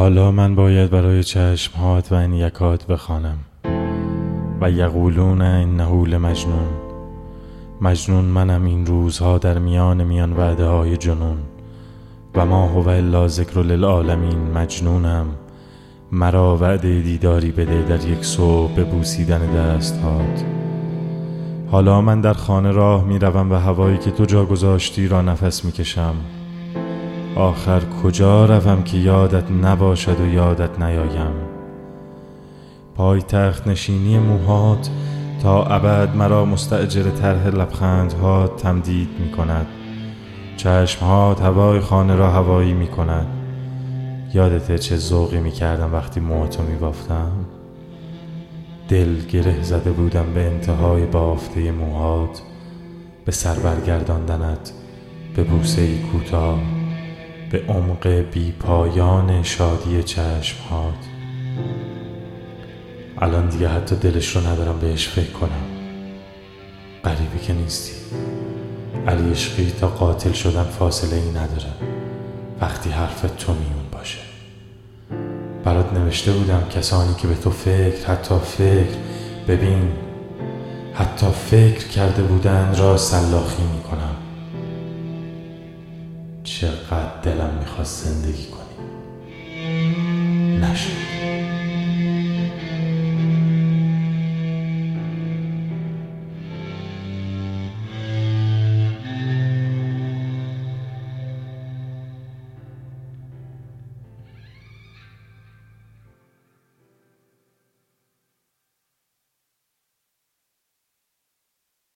حالا من باید برای چشمهات و انیکات بخوانم و یقولون انه لمجنون. مجنون منم این روزها در میان وعده های جنون. و ما هو الا ذکر للعالمین. مجنونم، مرا وعده دیداری بده در یک صبح به بوسیدن دستهات. حالا من در خانه راه می روم و هوایی که تو جا گذاشتی را نفس می کشم. آخر کجا روم که یادت نباشد و یادت نیایم؟ پای تخت نشینی موهات تا ابد مرا مستأجر طرح لبخندهات تمدید می کند. چشمهات هوای خانه را هوایی می کند. یادته چه ذوقی می کردم وقتی موهاتو می بافتم؟ دل گره زده بودم به انتهای بافته موهات، به سر برگرداندنت، به بوسه‌ای کوتاه، به عمق بی پایان شادی چشمهات. الان دیگه حتی دلش رو ندارم بهش فکر کنم. غریبه که نیستی. علی عشقی تا قاتل شدن فاصله ای نداره وقتی حرفت تو میون باشه. برات نوشته بودم کسانی که به تو حتی فکر کرده بودن را سلاخی میکنم. چقدر دلم میخواست زندگی کنم.